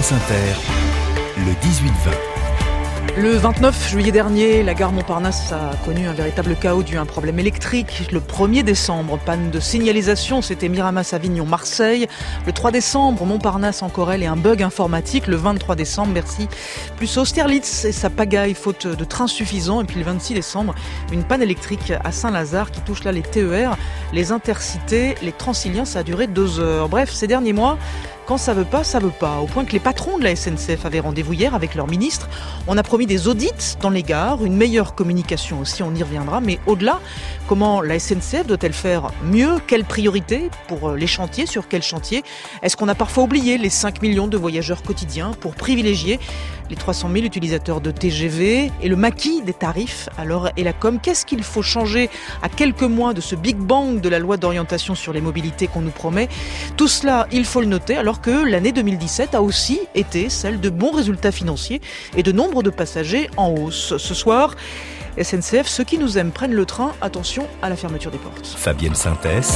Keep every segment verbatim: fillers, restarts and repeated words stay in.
France Inter, le dix-huit vingt. Le vingt-neuf juillet dernier, la gare Montparnasse a connu un véritable chaos dû à un problème électrique. Le premier décembre, panne de signalisation, c'était Miramas-Avignon-Marseille. Le trois décembre, Montparnasse en Corrèze et un bug informatique. Le vingt-trois décembre, Bercy plus Austerlitz et sa pagaille faute de trains suffisants. Et puis le vingt-six décembre, une panne électrique à Saint-Lazare qui touche là les T E R, les Intercités, les Transiliens. Ça a duré deux heures. Bref, ces derniers mois, quand ça veut pas, ça veut pas. Au point que les patrons de la S N C F avaient rendez-vous hier avec leur ministre. On a promis des audits dans les gares, une meilleure communication aussi, on y reviendra. Mais au-delà, comment la S N C F doit-elle faire mieux? Quelles priorités pour les chantiers? Sur quels chantiers? Est-ce qu'on a parfois oublié les cinq millions de voyageurs quotidiens pour privilégier les trois cent mille utilisateurs de T G V et le maquis des tarifs? Alors, et la com, qu'est-ce qu'il faut changer à quelques mois de ce Big Bang de la loi d'orientation sur les mobilités qu'on nous promet? Tout cela, il faut le noter, alors que l'année deux mille dix-sept a aussi été celle de bons résultats financiers et de nombre de passagers en hausse. Ce soir, S N C F, ceux qui nous aiment prennent le train. Attention à la fermeture des portes. Fabienne Synthèse.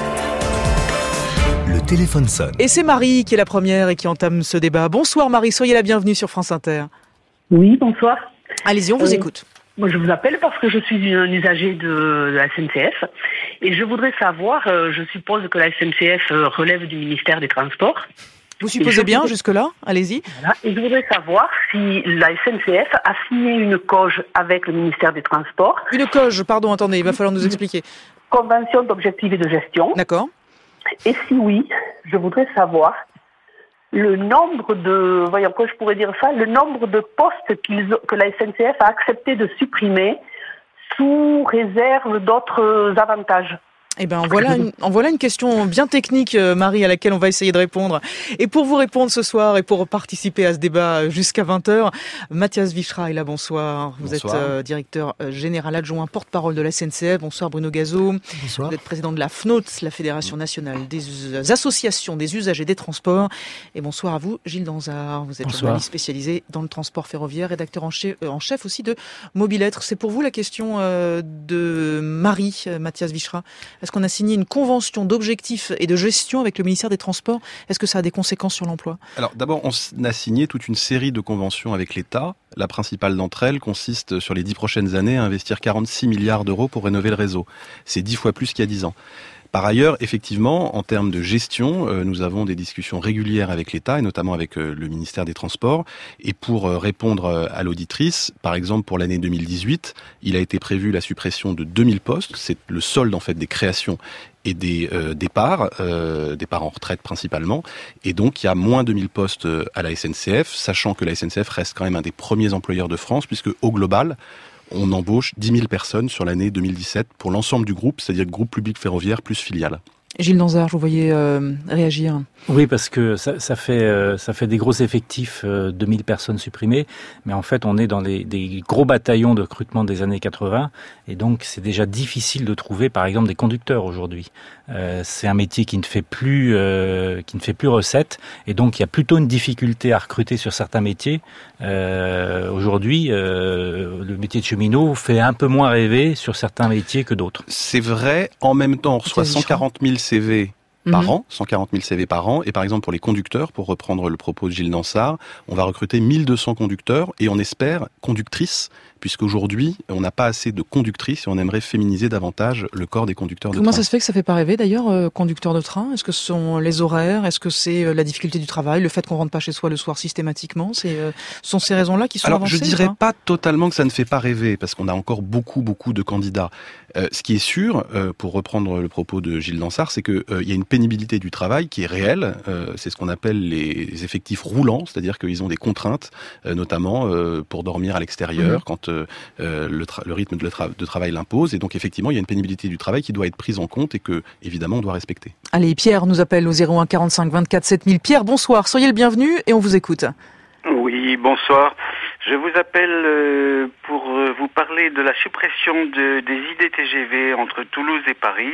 Le téléphone sonne. Et c'est Marie qui est la première et qui entame ce débat. Bonsoir Marie, soyez la bienvenue sur France Inter. Oui, bonsoir. Allez-y, on vous euh, écoute. Moi, je vous appelle parce que je suis un usager de la S N C F et je voudrais savoir, euh, je suppose que la S N C F relève du ministère des Transports. Vous supposez bien voudrais... jusque-là? Allez-y. Voilà. Et je voudrais savoir si la S N C F a signé une C O G avec le ministère des Transports. Une C O G, pardon, attendez, il va falloir nous expliquer. Convention d'objectifs et de gestion. D'accord. Et si oui, je voudrais savoir le nombre de, voyons quoi je pourrais dire ça, le nombre de postes qu'ils, que la S N C F a accepté de supprimer sous réserve d'autres avantages. Eh ben, en voilà une, en voilà une question bien technique, Marie, à laquelle on va essayer de répondre. Et pour vous répondre ce soir et pour participer à ce débat jusqu'à vingt heures, Mathias Vichra est là, bonsoir. Vous bonsoir. êtes euh, directeur général adjoint, porte-parole de la S N C F. Bonsoir Bruno Gazot. Bonsoir. Vous êtes président de la F N O T, la Fédération nationale des associations des usagers des transports. Et bonsoir à vous, Gilles Danzard. Vous êtes bonsoir. Journaliste spécialisé dans le transport ferroviaire, rédacteur en chef, euh, en chef aussi de Mobilettre. C'est pour vous la question euh, de Marie, euh, Mathias Vichra. Est-ce qu'on a signé une convention d'objectifs et de gestion avec le ministère des Transports? Est-ce que ça a des conséquences sur l'emploi? Alors d'abord, on a signé toute une série de conventions avec l'État. La principale d'entre elles consiste sur les dix prochaines années à investir quarante-six milliards d'euros pour rénover le réseau. C'est dix fois plus qu'il y a dix ans. Par ailleurs, effectivement, en termes de gestion, euh, nous avons des discussions régulières avec l'État et notamment avec euh, le ministère des Transports. Et pour euh, répondre euh, à l'auditrice, par exemple pour l'année deux mille dix-huit, il a été prévu la suppression de deux mille postes. C'est le solde en fait des créations et des euh, départs, euh, départs en retraite principalement. Et donc, il y a moins de mille postes à la S N C F, sachant que la S N C F reste quand même un des premiers employeurs de France, puisque au global, on embauche dix mille personnes sur l'année deux mille dix-sept pour l'ensemble du groupe, c'est-à-dire groupe public ferroviaire plus filiale. Gilles Danzard, je vous voyais euh, réagir. Oui, parce que ça, ça fait euh, ça fait des gros effectifs, euh, deux mille personnes supprimées, mais en fait on est dans des, des gros bataillons de recrutement des années quatre-vingts, et donc c'est déjà difficile de trouver, par exemple, des conducteurs aujourd'hui. Euh, c'est un métier qui ne fait plus euh, qui ne fait plus recette, et donc il y a plutôt une difficulté à recruter sur certains métiers. Euh, aujourd'hui, euh, le métier de cheminot fait un peu moins rêver sur certains métiers que d'autres. C'est vrai. En même temps, on reçoit cent quarante mille C V par mmh. an, cent quarante mille C V par an, et par exemple pour les conducteurs, pour reprendre le propos de Gilles Danzard, on va recruter mille deux cents conducteurs, et on espère conductrices, puisqu'aujourd'hui, on n'a pas assez de conductrices et on aimerait féminiser davantage le corps des conducteurs de Comment train. Comment ça se fait que ça fait pas rêver d'ailleurs, euh, conducteur de train? Est-ce que ce sont les horaires? Est-ce que c'est euh, la difficulté du travail? Le fait qu'on rentre pas chez soi le soir systématiquement? C'est, euh, ce sont ces raisons-là qui sont Alors, avancées? Alors, je dirais pas totalement que ça ne fait pas rêver, parce qu'on a encore beaucoup, beaucoup de candidats. Euh, ce qui est sûr, euh, pour reprendre le propos de Gilles Danzard, c'est qu'il euh, y a une pénibilité du travail qui est réelle. Euh, c'est ce qu'on appelle les effectifs roulants, c'est-à-dire qu'ils ont des contraintes, euh, notamment euh, pour dormir à l'extérieur, mmh. quand euh, le, tra- le rythme de, tra- de travail l'impose. Et donc, effectivement, il y a une pénibilité du travail qui doit être prise en compte et que, évidemment, on doit respecter. Allez, Pierre nous appelle au zéro un quarante-cinq vingt-quatre sept mille. Pierre, bonsoir, soyez le bienvenu et on vous écoute. Oui, bonsoir. Je vous appelle euh, pour euh, vous parler de la suppression de, des I D T G V entre Toulouse et Paris,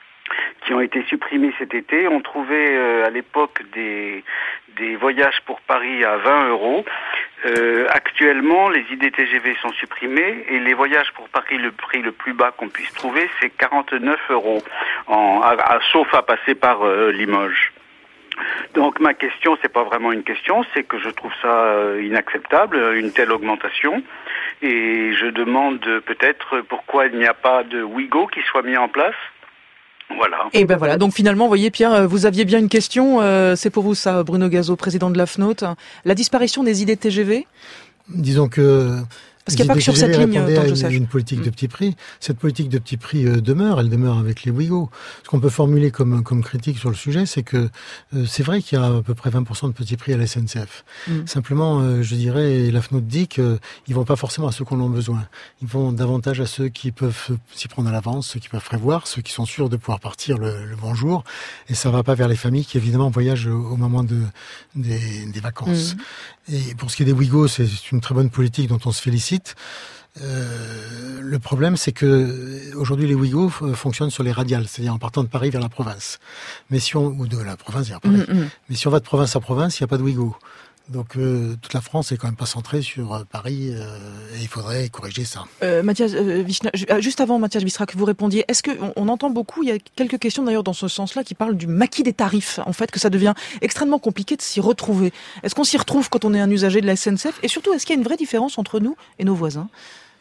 qui ont été supprimés cet été. On trouvait euh, à l'époque des, des voyages pour Paris à vingt euros. Euh, actuellement, les I D T G V sont supprimés et les voyages pour Paris, le prix le plus bas qu'on puisse trouver, c'est quarante-neuf euros, en, à, à, sauf à passer par euh, Limoges. Donc ma question, c'est pas vraiment une question, c'est que je trouve ça inacceptable, une telle augmentation. Et je demande peut-être pourquoi il n'y a pas de Ouigo qui soit mis en place. Voilà. Et ben voilà, donc finalement, vous voyez Pierre, vous aviez bien une question, euh, c'est pour vous ça, Bruno Gazeau, président de l'A F N O T. La disparition des idées T G V ? Disons que... Parce qu'il n'y a pas que sur cette ligne, tant que je sache. Une politique de petit prix. Cette politique de petit prix euh, demeure, elle demeure avec les Ouigo. Ce qu'on peut formuler comme comme critique sur le sujet, c'est que euh, c'est vrai qu'il y a à peu près vingt pour cent de petits prix à la S N C F. Mm. Simplement, euh, je dirais, l'A F N O T dit qu'ils vont pas forcément à ceux qui en ont besoin. Ils vont davantage à ceux qui peuvent s'y prendre à l'avance, ceux qui peuvent prévoir, ceux qui sont sûrs de pouvoir partir le, le bon jour. Et ça va pas vers les familles qui évidemment voyagent au, au moment de des, des vacances. Mm. Et pour ce qui est des Ouigo, c'est une très bonne politique dont on se félicite. Euh, le problème, c'est que aujourd'hui les Ouigo f- fonctionnent sur les radiales, c'est-à-dire en partant de Paris vers la province. Mais si on ou de la province vers Paris. Mm-hmm. Mais si on va de province à province, il n'y a pas de Ouigo. Donc euh, toute la France est quand même pas centrée sur euh, Paris euh, et il faudrait corriger ça. Euh, Mathias euh, Vichna, juste avant Mathias Wistra que vous répondiez, est-ce que on, on entend beaucoup, il y a quelques questions d'ailleurs dans ce sens-là qui parlent du maquis des tarifs, en fait, que ça devient extrêmement compliqué de s'y retrouver. Est-ce qu'on s'y retrouve quand on est un usager de la S N C F ? Et surtout, est-ce qu'il y a une vraie différence entre nous et nos voisins ?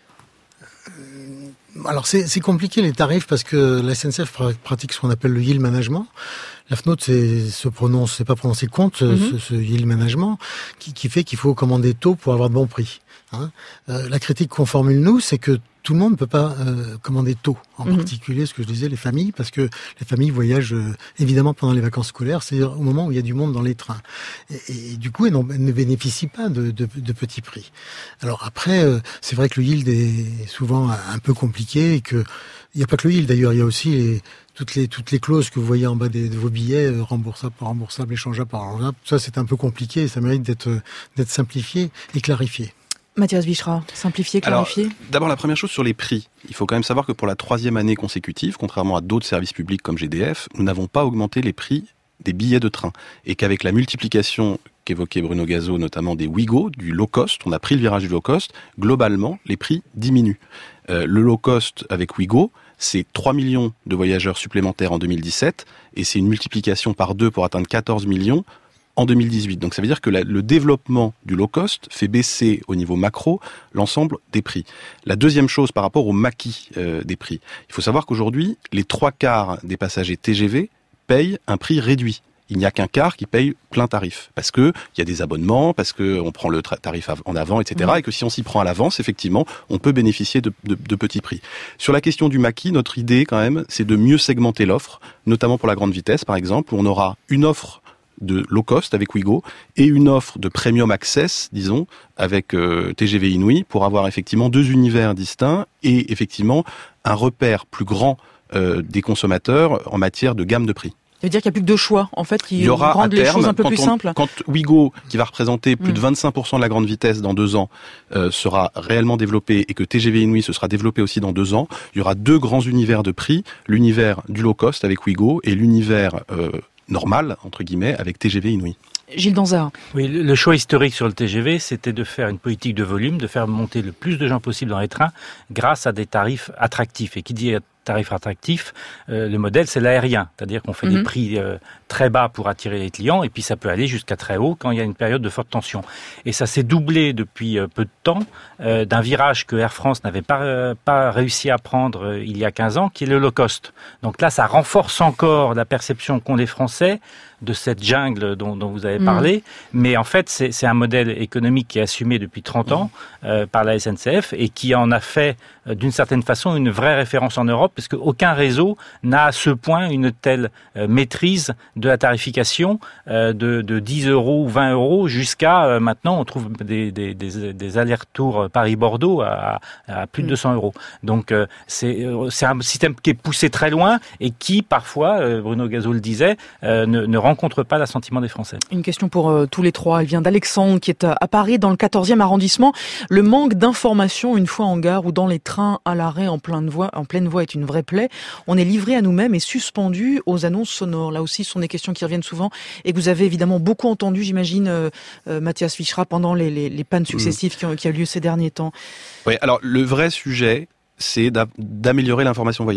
Alors c'est, c'est compliqué les tarifs parce que la S N C F pratique ce qu'on appelle le yield management. L'A F N O T c'est, se prononce, c'est pas prononcé compte mm-hmm. ce, ce yield management qui, qui fait qu'il faut commander tôt pour avoir de bons prix. Hein. Euh, la critique qu'on formule nous, c'est que tout le monde ne peut pas euh, commander tôt, en mmh. particulier ce que je disais, les familles, parce que les familles voyagent euh, évidemment pendant les vacances scolaires, c'est-à-dire au moment où il y a du monde dans les trains. Et, et du coup, elles, elles ne bénéficient pas de, de, de petits prix. Alors après, euh, c'est vrai que le yield est souvent un peu compliqué et que il n'y a pas que le yield d'ailleurs, il y a aussi les, toutes les toutes les clauses que vous voyez en bas des, de vos billets, euh, remboursables par remboursable, échangeable par remboursables. Tout ça, c'est un peu compliqué et ça mérite d'être d'être simplifié et clarifié. Mathias Vichra, simplifier, clarifier. Alors, d'abord, la première chose sur les prix. Il faut quand même savoir que pour la troisième année consécutive, contrairement à d'autres services publics comme G D F, nous n'avons pas augmenté les prix des billets de train. Et qu'avec la multiplication qu'évoquait Bruno Gazeau, notamment des Ouigo, du low cost, on a pris le virage du low cost, globalement, les prix diminuent. Euh, le low cost avec Ouigo, c'est trois millions de voyageurs supplémentaires en deux mille dix-sept, et c'est une multiplication par deux pour atteindre quatorze millions en deux mille dix-huit. Donc ça veut dire que la, le développement du low cost fait baisser au niveau macro l'ensemble des prix. La deuxième chose par rapport au maquis euh, des prix, il faut savoir qu'aujourd'hui, les trois quarts des passagers T G V payent un prix réduit. Il n'y a qu'un quart qui paye plein tarif. Parce que il y a des abonnements, parce que on prend le tra- tarif en avant, et cetera. Mmh. Et que si on s'y prend à l'avance, effectivement, on peut bénéficier de, de, de petits prix. Sur la question du maquis, notre idée, quand même, c'est de mieux segmenter l'offre, notamment pour la grande vitesse, par exemple, où on aura une offre de low cost avec Ouigo et une offre de premium access, disons, avec euh, T G V Inouï, pour avoir effectivement deux univers distincts et effectivement un repère plus grand euh, des consommateurs en matière de gamme de prix. Ça veut dire qu'il n'y a plus que deux choix, en fait, qui Il y aura rendent les choses un peu plus on, simples. Quand Ouigo, qui va représenter plus mmh. de vingt-cinq pour cent de la grande vitesse dans deux ans, euh, sera réellement développé et que T G V Inouï se sera développé aussi dans deux ans, il y aura deux grands univers de prix, l'univers du low cost avec Ouigo et l'univers euh, normal, entre guillemets, avec T G V Inouï. Gilles Danzard. Oui, le choix historique sur le T G V, c'était de faire une politique de volume, de faire monter le plus de gens possible dans les trains grâce à des tarifs attractifs. Et qui dit tarif attractif, euh, le modèle, c'est l'aérien. C'est-à-dire qu'on fait mm-hmm. des prix euh, très bas pour attirer les clients et puis ça peut aller jusqu'à très haut quand il y a une période de forte tension. Et ça s'est doublé depuis euh, peu de temps euh, d'un virage que Air France n'avait pas, euh, pas réussi à prendre euh, il y a quinze ans, qui est le low cost. Donc là, ça renforce encore la perception qu'ont les Français de cette jungle dont, dont vous avez parlé. Mmh. Mais en fait, c'est, c'est un modèle économique qui est assumé depuis trente ans euh, par la S N C F et qui en a fait, euh, d'une certaine façon, une vraie référence en Europe, parce qu'aucun réseau n'a à ce point une telle euh, maîtrise de la tarification euh, de, de dix euros ou vingt euros jusqu'à, euh, maintenant, on trouve des, des, des, des allers-retours Paris-Bordeaux à, à plus de deux cents euros. Donc, euh, c'est, euh, c'est un système qui est poussé très loin et qui, parfois, euh, Bruno Gazeau le disait, euh, ne, ne rencontre pas l'assentiment des Français. Une question pour euh, tous les trois. Elle vient d'Alexandre, qui est à, à Paris, dans le quatorzième arrondissement. Le manque d'informations une fois en gare ou dans les trains à l'arrêt en pleine voie, en pleine voie est une vraie plaie. On est livré à nous-mêmes et suspendu aux annonces sonores. Là aussi, ce sont des questions qui reviennent souvent et que vous avez évidemment beaucoup entendu, j'imagine, euh, euh, Mathias Vichra, pendant les, les, les pannes successives mmh. qui ont, qui ont eu lieu ces derniers temps. Oui, alors le vrai sujet, c'est d'améliorer l'information voyageur.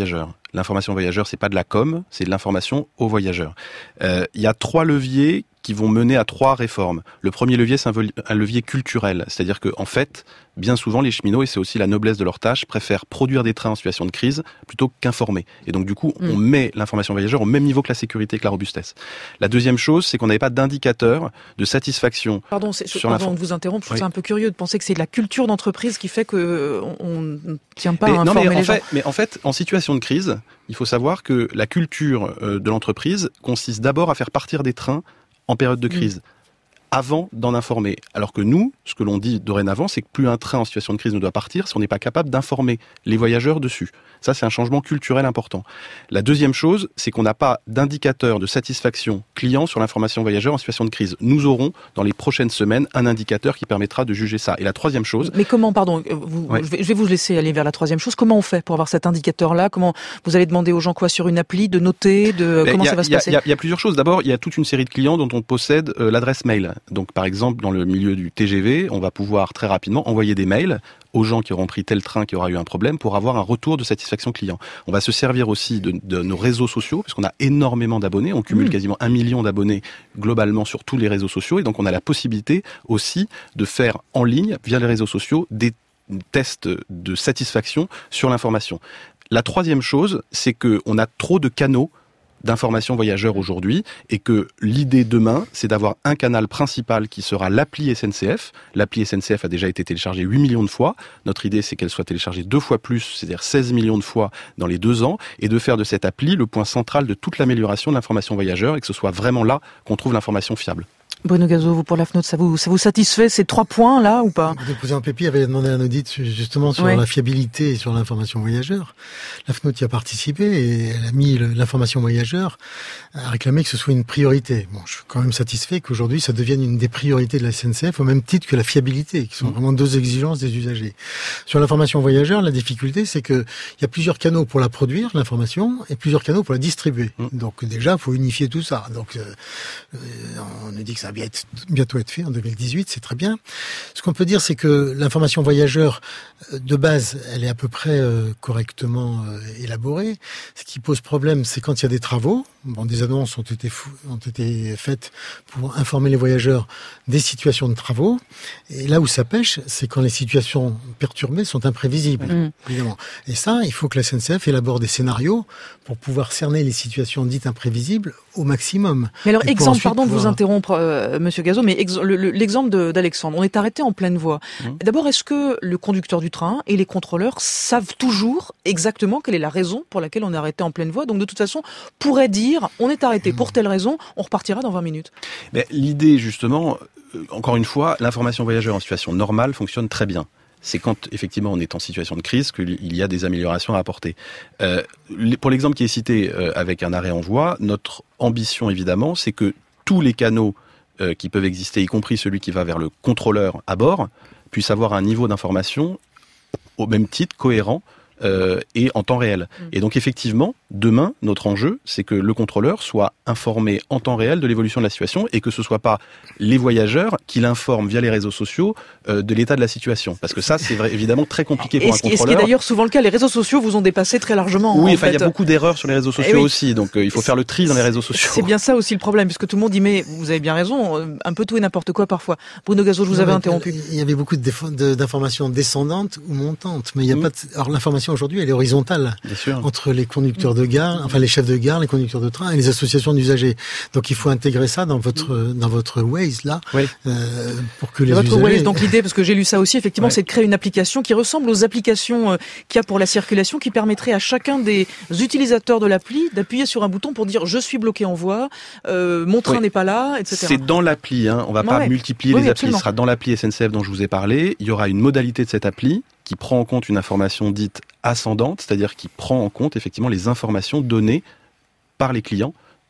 L'information voyageur, c'est pas de la com, c'est de l'information aux voyageurs. Euh, il y a trois leviers qui vont mener à trois réformes. Le premier levier, c'est un, vo- un levier culturel, c'est-à-dire que en fait, bien souvent, les cheminots, et c'est aussi la noblesse de leur tâche, préfèrent produire des trains en situation de crise plutôt qu'informer. Et donc du coup, mmh. on met l'information voyageur au même niveau que la sécurité et que la robustesse. La deuxième chose, c'est qu'on n'avait pas d'indicateur de satisfaction. Pardon, c'est, sur pardon de vous interrompre, je trouve oui. ça un peu curieux de penser que c'est de la culture d'entreprise qui fait qu'on ne tient pas mais, à non, informer mais les en gens. Fait, mais en fait, en situation de crise, il faut savoir que la culture de l'entreprise consiste d'abord à faire partir des trains en période de crise, mmh. avant d'en informer. Alors que nous, ce que l'on dit dorénavant, c'est que plus un train en situation de crise ne doit partir si on n'est pas capable d'informer les voyageurs dessus. Ça, c'est un changement culturel important. La deuxième chose, c'est qu'on n'a pas d'indicateur de satisfaction client sur l'information voyageur en situation de crise. Nous aurons, dans les prochaines semaines, un indicateur qui permettra de juger ça. Et la troisième chose... Mais comment, pardon, vous, ouais. je, vais, je vais vous laisser aller vers la troisième chose. Comment on fait pour avoir cet indicateur-là ? Comment vous allez demander aux gens quoi sur une appli, de noter, de ben, comment a, ça va se y a, passer ? Il y, y a plusieurs choses. D'abord, il y a toute une série de clients dont on possède euh, l'adresse mail. Donc, par exemple, dans le milieu du T G V, on va pouvoir très rapidement envoyer des mails aux gens qui auront pris tel train qui aura eu un problème pour avoir un retour de satisfaction client. On va se servir aussi de, de nos réseaux sociaux, parce qu'on a énormément d'abonnés, on cumule mmh. quasiment un million d'abonnés globalement sur tous les réseaux sociaux, et donc on a la possibilité aussi de faire en ligne, via les réseaux sociaux, des tests de satisfaction sur l'information. La troisième chose, c'est qu'on a trop de canaux d'information voyageurs aujourd'hui, et que l'idée demain, c'est d'avoir un canal principal qui sera l'appli S N C F. L'appli S N C F a déjà été téléchargée huit millions de fois. Notre idée, c'est qu'elle soit téléchargée deux fois plus, c'est-à-dire seize millions de fois dans les deux ans, et de faire de cette appli le point central de toute l'amélioration de l'information voyageur, et que ce soit vraiment là qu'on trouve l'information fiable. Bruno Gazeau, vous pour la F N O T, ça vous, ça vous satisfait ces trois points là ou pas ? Le président Pépi avait demandé un audit justement sur ouais. la fiabilité et sur l'information voyageur. La F N O T y a participé et elle a mis l'information voyageur, a réclamé que ce soit une priorité. Bon, je suis quand même satisfait qu'aujourd'hui ça devienne une des priorités de la S N C F au même titre que la fiabilité, qui sont mmh. vraiment deux exigences des usagers. Sur l'information voyageur, la difficulté c'est que il y a plusieurs canaux pour la produire, l'information, et plusieurs canaux pour la distribuer. Mmh. Donc déjà, il faut unifier tout ça. Donc euh, on nous dit que ça va être, bientôt être fait en deux mille dix-huit, c'est très bien. Ce qu'on peut dire, c'est que l'information voyageur, de base, elle est à peu près euh, correctement euh, élaborée. Ce qui pose problème, c'est quand il y a des travaux. Bon, des annonces ont été, fou- ont été faites pour informer les voyageurs des situations de travaux. Et là où ça pêche, c'est quand les situations perturbées sont imprévisibles, mmh. évidemment. Et ça, il faut que la S N C F élabore des scénarios pour pouvoir cerner les situations dites imprévisibles au maximum. Mais alors, exemple, pardon pouvoir... de vous interrompre, euh, Monsieur Gazeau, mais ex- le, le, l'exemple de, d'Alexandre, on est arrêté en pleine voie. Mmh. D'abord, est-ce que le conducteur du train et les contrôleurs savent toujours exactement quelle est la raison pour laquelle on est arrêté en pleine voie ? Donc, de toute façon, pourrait dire on est arrêté pour telle raison, on repartira dans vingt minutes. Mais l'idée, justement, euh, encore une fois, l'information voyageur en situation normale fonctionne très bien. C'est quand, effectivement, on est en situation de crise qu'il y a des améliorations à apporter. Euh, pour l'exemple qui est cité euh, avec un arrêt en voie, notre ambition, évidemment, c'est que tous les canaux euh, qui peuvent exister, y compris celui qui va vers le contrôleur à bord, puissent avoir un niveau d'information au même titre, cohérent, Euh, et en temps réel. Mmh. Et donc effectivement, demain, notre enjeu, c'est que le contrôleur soit informé en temps réel de l'évolution de la situation et que ce soit pas les voyageurs qui l'informent via les réseaux sociaux euh, de l'état de la situation. Parce que ça, c'est vrai, évidemment très compliqué pour et un ce, contrôleur. Et ce qui est d'ailleurs souvent le cas, les réseaux sociaux vous ont dépassé très largement. Oui, en enfin, il y a beaucoup d'erreurs sur les réseaux sociaux oui. aussi, donc euh, il faut faire le tri dans les réseaux sociaux. C'est bien ça aussi le problème, puisque tout le monde dit, mais vous avez bien raison, un peu tout et n'importe quoi parfois. Bruno Gazeau, je vous non, avais interrompu. Il y avait beaucoup de déf- de, d'informations descendantes ou montantes, mais il y a mmh. pas de... Alors l'information aujourd'hui, elle est horizontale. Entre les conducteurs de gare, enfin les chefs de gare, les conducteurs de train et les associations d'usagers. Donc il faut intégrer ça dans votre dans votre Waze là, oui. euh, pour que les votre usagers. Waze, donc l'idée, parce que j'ai lu ça aussi, effectivement, ouais. c'est de créer une application qui ressemble aux applications euh, qu'il y a pour la circulation, qui permettrait à chacun des utilisateurs de l'appli d'appuyer sur un bouton pour dire je suis bloqué en voie, euh, mon train oui. n'est pas là, et cetera. C'est dans l'appli, hein. On va pas ouais. multiplier oui, les absolument. applis. Ce sera dans l'appli S N C F dont je vous ai parlé. Il y aura une modalité de cette appli qui prend en compte une information dite ascendante, c'est-à-dire qui prend en compte effectivement les informations données par les clients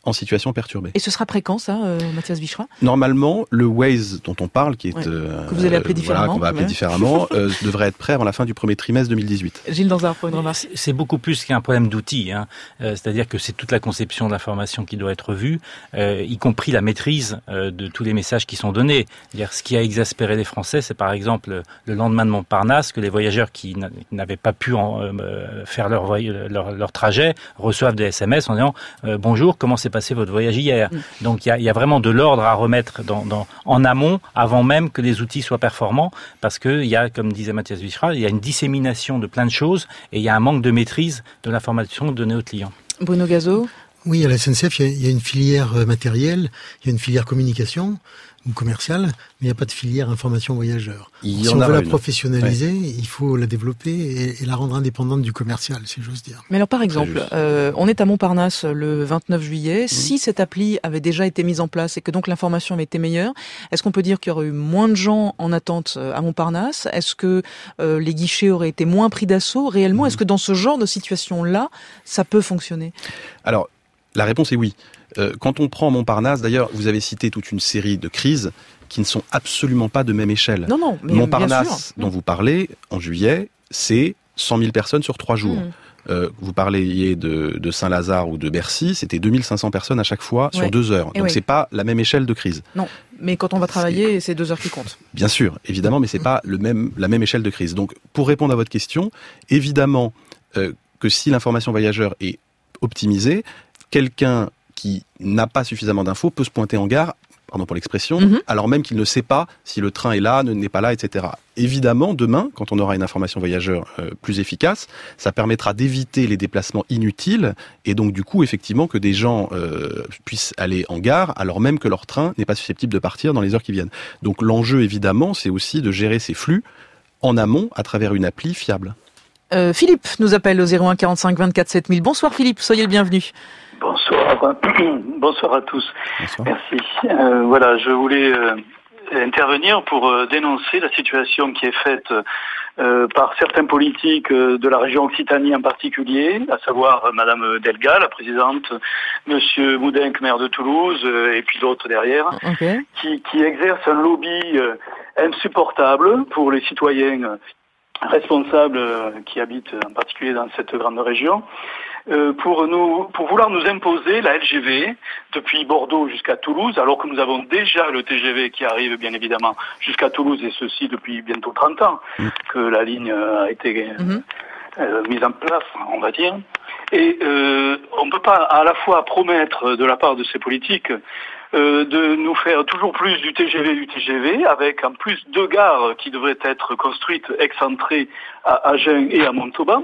en situation perturbée. Et ce sera après quand, ça, euh, Mathias Vichra ? Normalement, le Waze dont on parle, qui est ouais. euh, que vous allez appeler différemment, voilà, qu'on va appeler différemment, euh, devrait être prêt avant la fin du premier trimestre deux mille dix-huit. Gilles Danzard, pour une remarque. C'est beaucoup plus qu'un problème d'outils, hein. euh, c'est-à-dire que c'est toute la conception de l'information qui doit être revue, euh, y compris la maîtrise euh, de tous les messages qui sont donnés. C'est-à-dire, ce qui a exaspéré les Français, c'est par exemple le lendemain de Montparnasse que les voyageurs qui n'avaient pas pu en, euh, faire leur, voy- leur, leur trajet reçoivent des S M S en disant euh, « Bonjour, comment s'est passé votre voyage hier ?» Donc il y a, y a vraiment de l'ordre à remettre dans, dans, en amont, avant même que les outils soient performants, parce qu'il y a, comme disait Mathias Vichra, il y a une dissémination de plein de choses et il y a un manque de maîtrise de l'information donnée aux clients. Bruno Gazot ? Oui, à la S N C F, il y, a, il y a une filière matérielle, il y a une filière communication ou commerciale, mais il n'y a pas de filière information voyageur. Il y si en on a veut la une. professionnaliser, ouais. il faut la développer et, et la rendre indépendante du commercial, si j'ose dire. Mais alors, par exemple, euh, on est à Montparnasse le vingt-neuf juillet. Mmh. Si cette appli avait déjà été mise en place et que donc l'information avait été meilleure, est-ce qu'on peut dire qu'il y aurait eu moins de gens en attente à Montparnasse ? Est-ce que euh, les guichets auraient été moins pris d'assaut réellement ? Mmh. Est-ce que dans ce genre de situation-là, ça peut fonctionner ? Alors, la réponse est oui. Euh, quand on prend Montparnasse, d'ailleurs, vous avez cité toute une série de crises qui ne sont absolument pas de même échelle. Non, non, mais Montparnasse, bien sûr. dont vous parlez, en juillet, c'est cent mille personnes sur trois jours. Mmh. Euh, vous parliez de, de Saint-Lazare ou de Bercy, c'était deux mille cinq cents personnes à chaque fois ouais. sur deux heures. Donc, ouais. c'est pas la même échelle de crise. Non, mais quand on va travailler, c'est, c'est deux heures qui comptent. Bien sûr, évidemment, mais c'est mmh. pas le même, la même échelle de crise. Donc, pour répondre à votre question, évidemment euh, que si l'information voyageur est optimisée, quelqu'un qui n'a pas suffisamment d'infos peut se pointer en gare, pardon pour l'expression, mmh. alors même qu'il ne sait pas si le train est là, ne n'est pas là, et cetera. Évidemment, demain, quand on aura une information voyageur euh, plus efficace, ça permettra d'éviter les déplacements inutiles et donc du coup, effectivement, que des gens euh, puissent aller en gare alors même que leur train n'est pas susceptible de partir dans les heures qui viennent. Donc l'enjeu, évidemment, c'est aussi de gérer ces flux en amont à travers une appli fiable. Euh, Philippe nous appelle au zéro un quarante-cinq vingt-quatre sept mille. Bonsoir Philippe, soyez le bienvenu. Bonsoir, bonsoir à tous. Bonsoir. Merci. Euh, voilà, je voulais euh, intervenir pour euh, dénoncer la situation qui est faite euh, par certains politiques euh, de la région Occitanie en particulier, à savoir euh, Madame Delga, la présidente, Monsieur Moudenc, maire de Toulouse, euh, et puis d'autres derrière, okay. qui, qui exercent un lobby euh, insupportable pour les citoyens euh, responsables euh, qui habitent en particulier dans cette grande région. Euh, pour nous, pour vouloir nous imposer la L G V depuis Bordeaux jusqu'à Toulouse, alors que nous avons déjà le T G V qui arrive bien évidemment jusqu'à Toulouse, et ceci depuis bientôt trente ans mmh. que la ligne a été mmh. euh, mise en place, on va dire. Et euh, on ne peut pas à la fois promettre de la part de ces politiques euh, de nous faire toujours plus du T G V du T G V, avec en plus deux gares qui devraient être construites excentrées à Agen et à Montauban.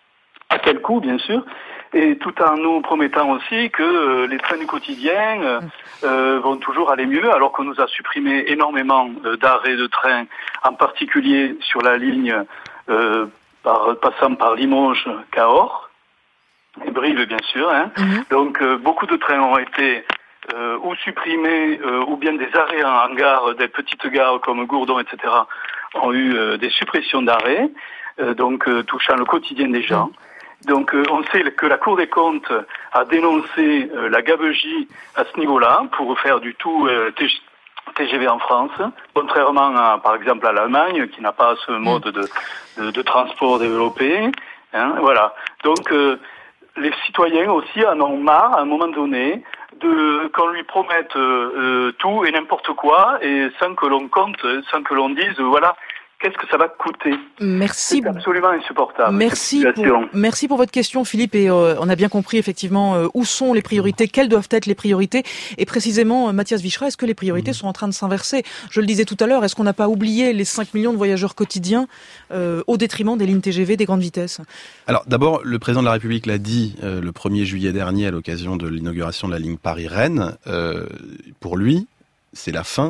À quel coût, bien sûr, et tout en nous promettant aussi que euh, les trains du quotidien euh, euh, vont toujours aller mieux, alors qu'on nous a supprimé énormément euh, d'arrêts de train, en particulier sur la ligne euh, par, passant par Limoges, Cahors, et Brive, bien sûr. Hein. Mm-hmm. Donc, euh, beaucoup de trains ont été euh, ou supprimés, euh, ou bien des arrêts en, en gare, des petites gares comme Gourdon, et cetera, ont eu euh, des suppressions d'arrêts, euh, donc euh, touchant le quotidien des gens. Mm-hmm. Donc euh, on sait que la Cour des comptes a dénoncé euh, la gabegie à ce niveau-là pour faire du tout euh, T G V en France, contrairement à, par exemple à l'Allemagne qui n'a pas ce mode de, de, de transport développé. Hein, voilà. Donc euh, les citoyens aussi en ont marre à un moment donné de qu'on lui promette euh, tout et n'importe quoi et sans que l'on compte, sans que l'on dise voilà. Qu'est-ce que ça va coûter ? Merci. C'est absolument insupportable. Merci pour, merci pour votre question, Philippe. Et euh, on a bien compris effectivement euh, où sont les priorités, quelles doivent être les priorités. Et précisément, euh, Mathias Vichra, est-ce que les priorités mmh. sont en train de s'inverser ? Je le disais tout à l'heure, est-ce qu'on n'a pas oublié les cinq millions de voyageurs quotidiens euh, au détriment des lignes T G V, des grandes vitesses ? Alors d'abord, le président de la République l'a dit euh, le premier juillet dernier à l'occasion de l'inauguration de la ligne Paris-Rennes. Euh, pour lui, c'est la fin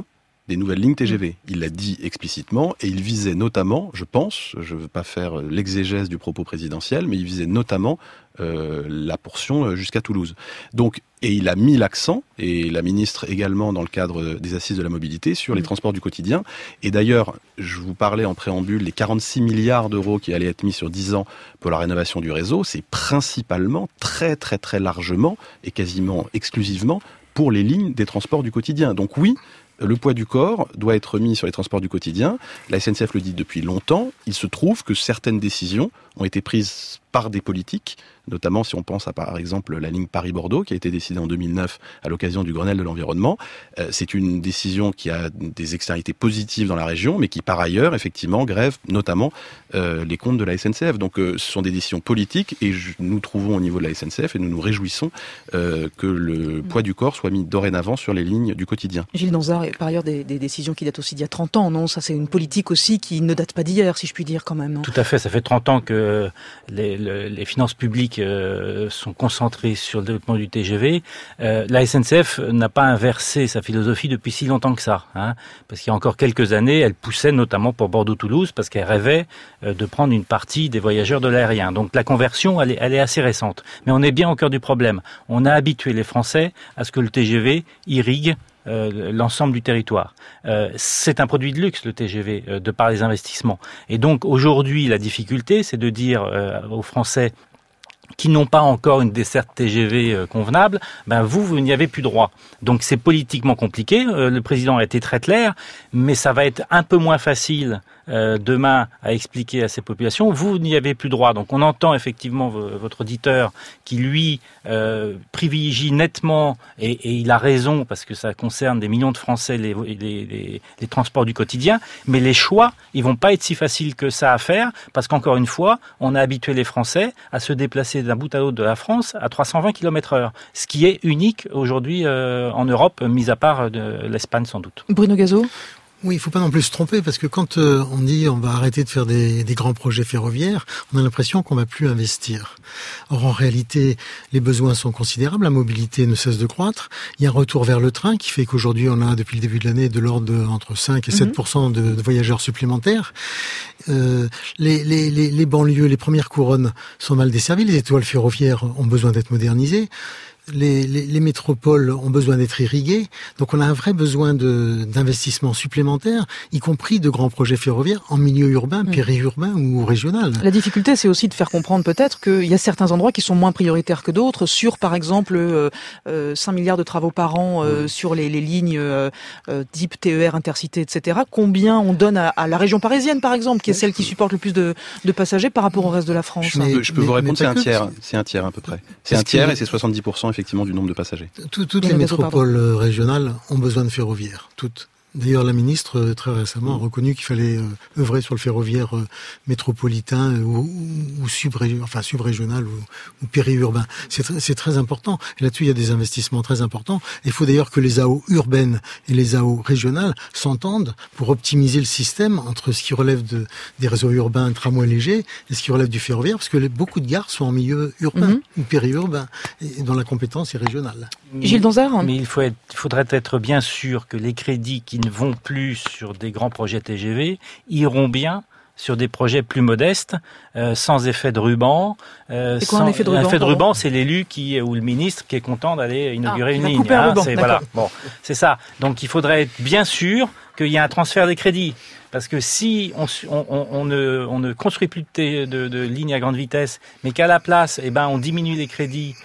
des nouvelles lignes T G V. Il l'a dit explicitement et il visait notamment, je pense, je ne veux pas faire l'exégèse du propos présidentiel, mais il visait notamment euh, la portion jusqu'à Toulouse. Donc, et il a mis l'accent, et la ministre également dans le cadre des assises de la mobilité, sur les mmh. transports du quotidien. Et d'ailleurs, je vous parlais en préambule des quarante-six milliards d'euros qui allaient être mis sur dix ans pour la rénovation du réseau. C'est principalement, très très très largement et quasiment exclusivement pour les lignes des transports du quotidien. Donc oui, le poids du corps doit être mis sur les transports du quotidien. La S N C F le dit depuis longtemps. Il se trouve que certaines décisions ont été prises par des politiques, notamment si on pense à par exemple la ligne Paris-Bordeaux qui a été décidée en deux mille neuf à l'occasion du Grenelle de l'environnement. Euh, c'est une décision qui a des externalités positives dans la région, mais qui par ailleurs effectivement grève notamment euh, les comptes de la S N C F. Donc euh, ce sont des décisions politiques et je, nous trouvons au niveau de la S N C F et nous nous réjouissons euh, que le poids du corps soit mis dorénavant sur les lignes du quotidien. Gilles Danzard, par ailleurs des, des décisions qui datent aussi d'il y a trente ans, non ? Ça c'est une politique aussi qui ne date pas d'hier, si je puis dire quand même. Non ? Tout à fait, ça fait trente ans que les, le, les finances publiques euh, sont concentrées sur le développement du T G V. Euh, la S N C F n'a pas inversé sa philosophie depuis si longtemps que ça, hein, parce qu'il y a encore quelques années, elle poussait notamment pour Bordeaux-Toulouse, parce qu'elle rêvait euh, de prendre une partie des voyageurs de l'aérien. Donc la conversion, elle est, elle est assez récente. Mais on est bien au cœur du problème. On a habitué les Français à ce que le T G V irrigue Euh, l'ensemble du territoire. Euh, c'est un produit de luxe, le T G V, euh, de par les investissements. Et donc, aujourd'hui, la difficulté, c'est de dire euh, aux Français qui n'ont pas encore une desserte T G V euh, convenable, ben vous, vous n'y avez plus droit. Donc, c'est politiquement compliqué. Euh, le président a été très clair, mais ça va être un peu moins facile Euh, demain à expliquer à ces populations, vous n'y avez plus droit. Donc on entend effectivement v- votre auditeur qui lui euh, privilégie nettement, et, et il a raison parce que ça concerne des millions de Français, les, les, les, les transports du quotidien, mais les choix, ils vont pas être si faciles que ça à faire, parce qu'encore une fois, on a habitué les Français à se déplacer d'un bout à l'autre de la France à trois cent vingt kilomètres heure, ce qui est unique aujourd'hui euh, en Europe, mis à part de l'Espagne sans doute. Bruno Gazeau ? Oui, il faut pas non plus se tromper, parce que quand euh, on dit on va arrêter de faire des, des grands projets ferroviaires, on a l'impression qu'on va plus investir. Or, en réalité, les besoins sont considérables, la mobilité ne cesse de croître. Il y a un retour vers le train qui fait qu'aujourd'hui, on a, depuis le début de l'année, de l'ordre de entre cinq et sept pour cent de, de voyageurs supplémentaires. Euh, les, les, les, les banlieues, les premières couronnes sont mal desservies, les étoiles ferroviaires ont besoin d'être modernisées. Les, les, les métropoles ont besoin d'être irriguées, donc on a un vrai besoin de, d'investissements supplémentaires, y compris de grands projets ferroviaires en milieu urbain, mmh. périurbain ou régional. La difficulté, c'est aussi de faire comprendre peut-être qu'il y a certains endroits qui sont moins prioritaires que d'autres, sur par exemple euh, euh, cinq milliards de travaux par an euh, mmh. sur les, les lignes euh, euh, type T E R, Intercité, et cetera. Combien on donne à, à la région parisienne, par exemple, qui est celle qui supporte le plus de, de passagers par rapport au reste de la France? Je, mais, je peux mais, vous répondre, c'est un tiers, c'est un tiers à peu près. C'est un tiers et c'est soixante-dix pour cent effectivement du nombre de passagers. Tout, toutes les métropoles régionales ont besoin de ferroviaire, toutes. D'ailleurs, la ministre, très récemment, a reconnu qu'il fallait euh, œuvrer sur le ferroviaire euh, métropolitain euh, ou, ou subré, enfin, subrégional ou, ou périurbain. C'est, tr- c'est très important. Et là-dessus, il y a des investissements très importants. Il faut d'ailleurs que les A O urbaines et les A O régionales s'entendent pour optimiser le système entre ce qui relève de, des réseaux urbains, tramway léger, et ce qui relève du ferroviaire, parce que les, beaucoup de gares sont en milieu urbain mm-hmm. ou périurbain, et dont la compétence est régionale. Gilles Danzard. Mais il faut être, il faudrait être bien sûr que les crédits qui ne vont plus sur des grands projets T G V iront bien sur des projets plus modestes, euh, sans effet de ruban. Euh, c'est quoi sans, un effet de ruban? Un effet de ruban, c'est l'élu qui ou le ministre qui est content d'aller inaugurer ah, une ligne. Hein, ruban, c'est, voilà, bon, c'est ça. Donc il faudrait être bien sûr qu'il y ait un transfert des crédits. Parce que si on, on, on, ne, on ne construit plus de, t- de, de lignes à grande vitesse, mais qu'à la place, eh ben, on diminue les crédits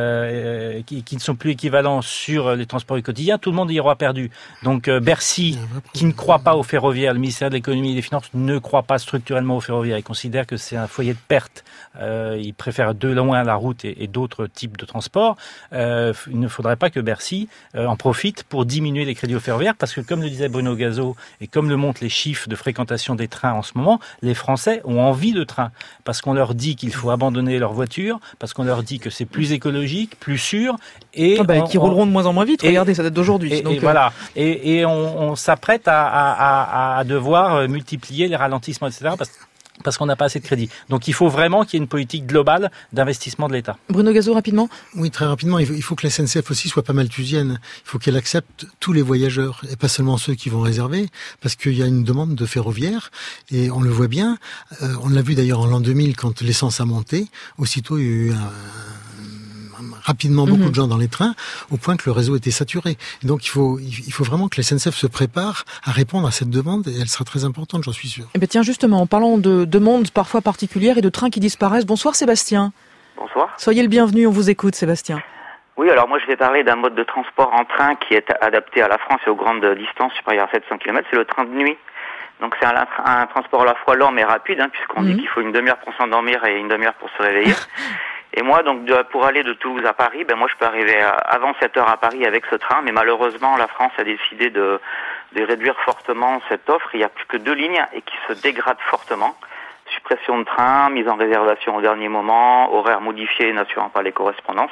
Euh, qui, qui ne sont plus équivalents sur les transports du quotidien, tout le monde y aura perdu. Donc euh, Bercy, qui ne croit pas au ferroviaire, le ministère de l'économie et des finances ne croit pas structurellement au ferroviaire, il considère que c'est un foyer de perte, euh, il préfère de loin la route et, et d'autres types de transports. Euh, il ne faudrait pas que Bercy euh, en profite pour diminuer les crédits au ferroviaire, parce que comme le disait Bruno Gazeau, et comme le montrent les chiffres de fréquentation des trains en ce moment, les Français ont envie de train, parce qu'on leur dit qu'il faut abandonner leur voiture, parce qu'on leur dit que c'est plus écologique, plus sûr, et ah bah, on, qui rouleront de moins en moins vite. Et, regardez, ça date d'aujourd'hui. Et, donc, et euh... voilà. Et, et on, on s'apprête à, à, à, à devoir multiplier les ralentissements, et cetera. Parce parce qu'on n'a pas assez de crédit. Donc il faut vraiment qu'il y ait une politique globale d'investissement de l'État. Bruno Gazeau, rapidement. Oui, très rapidement. Il faut que la S N C F aussi soit pas malthusienne. Il faut qu'elle accepte tous les voyageurs et pas seulement ceux qui vont réserver, parce qu'il y a une demande de ferroviaire et on le voit bien. Euh, on l'a vu d'ailleurs en l'an deux mille quand l'essence a monté. Aussitôt, il y a eu un rapidement beaucoup mmh. de gens dans les trains, au point que le réseau était saturé. Et donc il faut, il faut vraiment que la S N C F se prépare à répondre à cette demande, et elle sera très importante, j'en suis sûr. Eh bien tiens, justement, en parlant de demandes parfois particulières et de trains qui disparaissent, bonsoir Sébastien. Bonsoir. Soyez le bienvenu, on vous écoute Sébastien. Oui, alors moi je vais parler d'un mode de transport en train qui est adapté à la France et aux grandes distances supérieures à sept cents kilomètres, c'est le train de nuit. Donc c'est un, un transport à la fois lent mais rapide, hein, puisqu'on mmh. dit qu'il faut une demi-heure pour s'endormir et une demi-heure pour se réveiller. Et moi, donc, de, pour aller de Toulouse à Paris, ben moi, je peux arriver à, avant sept heures à Paris avec ce train, mais malheureusement, la France a décidé de, de réduire fortement cette offre. Il n'y a plus que deux lignes et qui se dégradent fortement. Suppression de train, mise en réservation au dernier moment, horaires modifiés n'assurant pas les correspondances.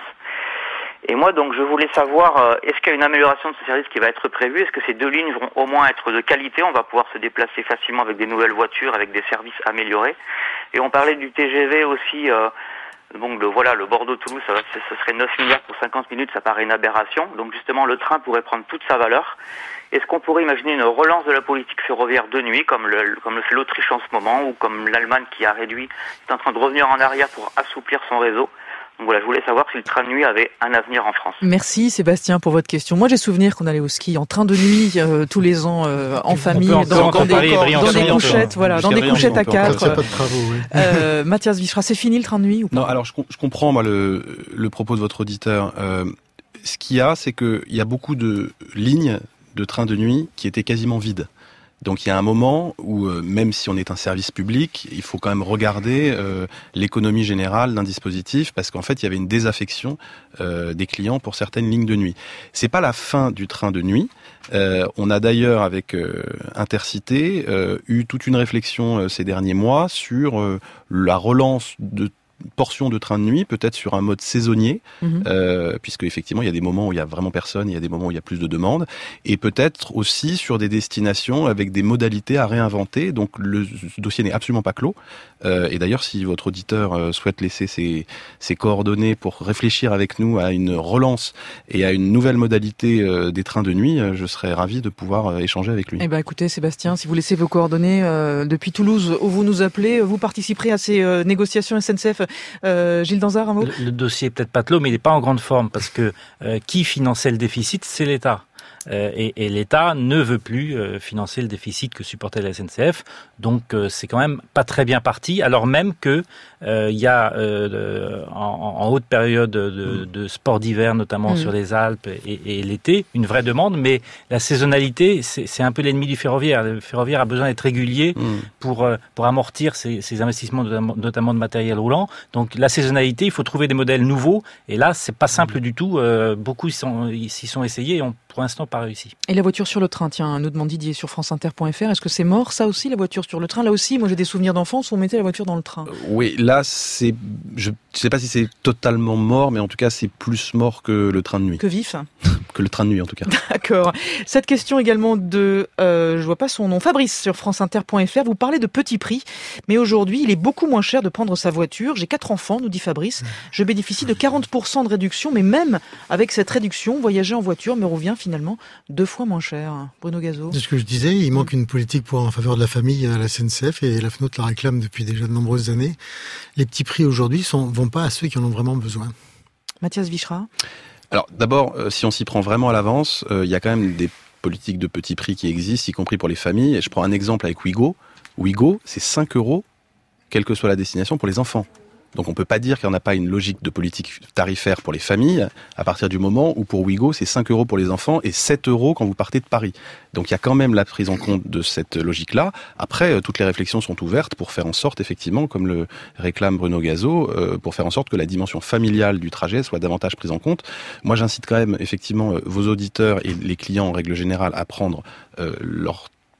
Et moi, donc, je voulais savoir, euh, est-ce qu'il y a une amélioration de ce service qui va être prévue? Est-ce que ces deux lignes vont au moins être de qualité? On va pouvoir se déplacer facilement avec des nouvelles voitures, avec des services améliorés. Et on parlait du T G V aussi. Euh, Donc le, voilà, le Bordeaux-Toulouse, ça, ce serait neuf milliards pour cinquante minutes, ça paraît une aberration. Donc justement, le train pourrait prendre toute sa valeur. Est-ce qu'on pourrait imaginer une relance de la politique ferroviaire de nuit, comme le, comme le fait l'Autriche en ce moment, ou comme l'Allemagne qui a réduit, est en train de revenir en arrière pour assouplir son réseau? Donc voilà, je voulais savoir si le train de nuit avait un avenir en France. Merci Sébastien pour votre question. Moi j'ai souvenir qu'on allait au ski en train de nuit euh, tous les ans euh, en famille, dans, dans, dans, des, dans des couchettes, voilà, dans des couchettes à quatre. C'est pas de travaux, oui. euh, Mathias Vichra, c'est fini le train de nuit ou pas? Non, alors je, je comprends moi le, le propos de votre auditeur. Euh, ce qu'il y a, c'est qu'il y a beaucoup de lignes de trains de nuit qui étaient quasiment vides. Donc il y a un moment où, euh, même si on est un service public, il faut quand même regarder euh, l'économie générale d'un dispositif, parce qu'en fait il y avait une désaffection euh, des clients pour certaines lignes de nuit. C'est pas la fin du train de nuit. Euh, on a d'ailleurs avec euh, Intercité euh, eu toute une réflexion euh, ces derniers mois sur euh, la relance de portion de train de nuit, peut-être sur un mode saisonnier, mmh. euh, puisque effectivement il y a des moments où il y a vraiment personne, il y a des moments où il y a plus de demandes, et peut-être aussi sur des destinations avec des modalités à réinventer. Donc le ce dossier n'est absolument pas clos. Euh, et d'ailleurs, si votre auditeur euh, souhaite laisser ses, ses coordonnées pour réfléchir avec nous à une relance et à une nouvelle modalité euh, des trains de nuit, euh, je serais ravi de pouvoir euh, échanger avec lui. Eh ben, écoutez, Sébastien, si vous laissez vos coordonnées euh, depuis Toulouse, où vous nous appelez, vous participerez à ces euh, négociations S N C F. Euh, Gilles Danzard, un mot? Le, le dossier est peut-être pas clos, mais il n'est pas en grande forme, parce que euh, qui finançait le déficit, c'est l'État. Euh, et, et l'État ne veut plus euh, financer le déficit que supportait la S N C F, donc euh, c'est quand même pas très bien parti, alors même que euh, il y a euh, de, en, en haute période de, de sport d'hiver, notamment mmh. sur les Alpes et, et l'été, une vraie demande, mais la saisonnalité, c'est, c'est un peu l'ennemi du ferroviaire. Le ferroviaire a besoin d'être régulier mmh. pour pour amortir ses, ses investissements, notamment de matériel roulant. Donc la saisonnalité, il faut trouver des modèles nouveaux, et là c'est pas simple mmh. du tout. Euh, beaucoup s'y sont, s'y sont essayés et ont pour l'instant pas réussi. Et la voiture sur le train, tiens, nous demande Didier sur franceinter point f r, est-ce que c'est mort ça aussi, la voiture sur le train? Là aussi, moi j'ai des souvenirs d'enfance où on mettait la voiture dans le train. Euh, oui, là c'est, je ne sais pas si c'est totalement mort, mais en tout cas c'est plus mort que le train de nuit. Que vif. Que le train de nuit en tout cas. D'accord. Cette question également de, euh, je vois pas son nom, Fabrice sur franceinter point f r, vous parlez de petit prix, mais aujourd'hui il est beaucoup moins cher de prendre sa voiture. J'ai quatre enfants, nous dit Fabrice, je bénéficie de quarante pour cent de réduction, mais même avec cette réduction, voyager en voiture me revient finalement deux fois moins cher. Bruno Gazeau. C'est ce que je disais, il manque une politique pour en faveur de la famille à la S N C F, et la F N O T la réclame depuis déjà de nombreuses années. Les petits prix aujourd'hui sont, vont pas à ceux qui en ont vraiment besoin. Mathias Vichra. Alors d'abord, euh, si on s'y prend vraiment à l'avance, il euh, y a quand même des politiques de petits prix qui existent, y compris pour les familles. Et je prends un exemple avec Ouigo. Ouigo, c'est cinq euros, quelle que soit la destination, pour les enfants. Donc on peut pas dire qu'il n'y en a pas une logique de politique tarifaire pour les familles, à partir du moment où pour Ouigo, c'est cinq euros pour les enfants et sept euros quand vous partez de Paris. Donc il y a quand même la prise en compte de cette logique-là. Après, toutes les réflexions sont ouvertes pour faire en sorte, effectivement, comme le réclame Bruno Gazeau, euh, pour faire en sorte que la dimension familiale du trajet soit davantage prise en compte. Moi, j'incite quand même, effectivement, vos auditeurs et les clients, en règle générale, à prendre euh, leur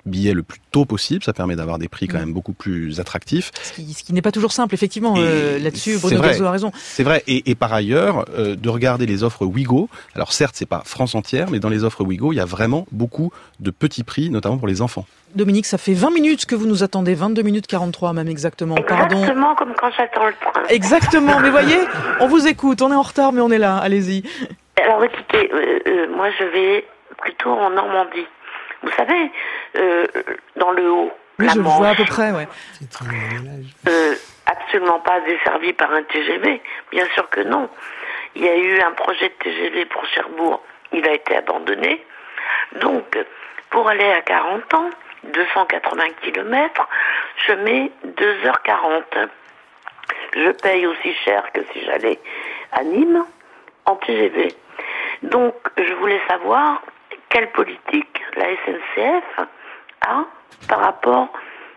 billet le plus tôt possible. Ça permet d'avoir des prix quand même beaucoup plus attractifs. Ce qui, ce qui n'est pas toujours simple, effectivement. Euh, là-dessus, Bruno Gazo a raison. C'est vrai. Et, et par ailleurs, euh, de regarder les offres Ouigo. Alors certes, c'est pas France entière, mais dans les offres Ouigo, il y a vraiment beaucoup de petits prix, notamment pour les enfants. Dominique, ça fait vingt minutes que vous nous attendez, vingt-deux minutes quarante-trois même exactement. Exactement Pardon. comme quand j'attends le train. Exactement, mais voyez, on vous écoute, on est en retard, mais on est là, allez-y. Alors écoutez, euh, euh, moi je vais plutôt en Normandie. Vous savez, euh, dans le Haut, oui, la je Manche, vois à peu près, ouais. Euh, absolument pas desservi par un T G V, bien sûr que non. Il y a eu un projet de T G V pour Cherbourg, il a été abandonné. Donc, pour aller à quarante ans, deux cent quatre-vingts kilomètres, je mets deux heures quarante. Je paye aussi cher que si j'allais à Nîmes en T G V. Donc, je voulais savoir quelle politique la S N C F a par rapport